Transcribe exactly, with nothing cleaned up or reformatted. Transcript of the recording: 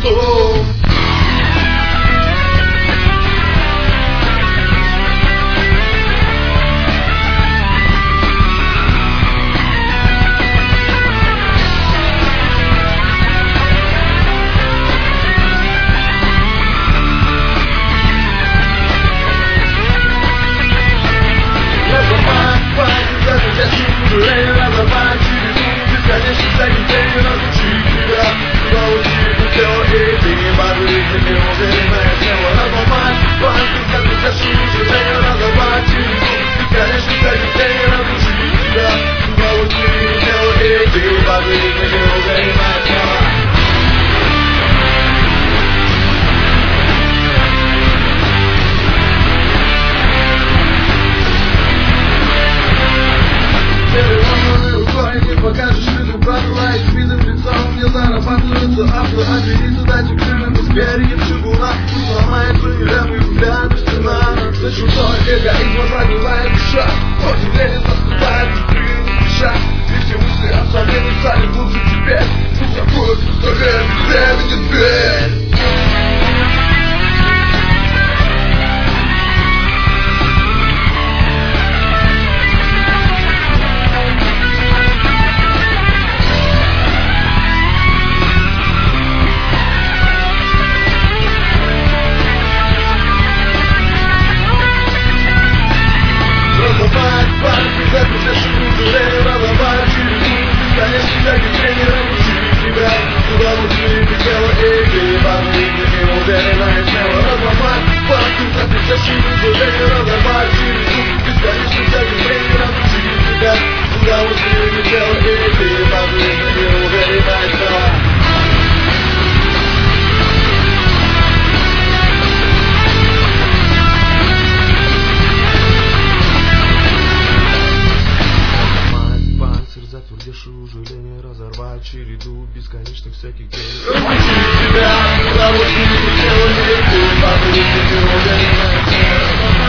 лицом. Покажешь виду, правила и с видом лицом не зарабатываются авто, а бери задачи крыльями с берегом чугуна. Сломает свои лямы, взгляды стена. Слышу, что эгоизма пробивает душа. Очень лезет, наступает, быстрее не спеша. И все мысли о сомнении стали глубже теперь. Пусть закроют пистолет, где видит дверь. Затвердевшую жаление разорвать череду бесконечных всяких дней. Тебя, удовольствие, тело, не ты,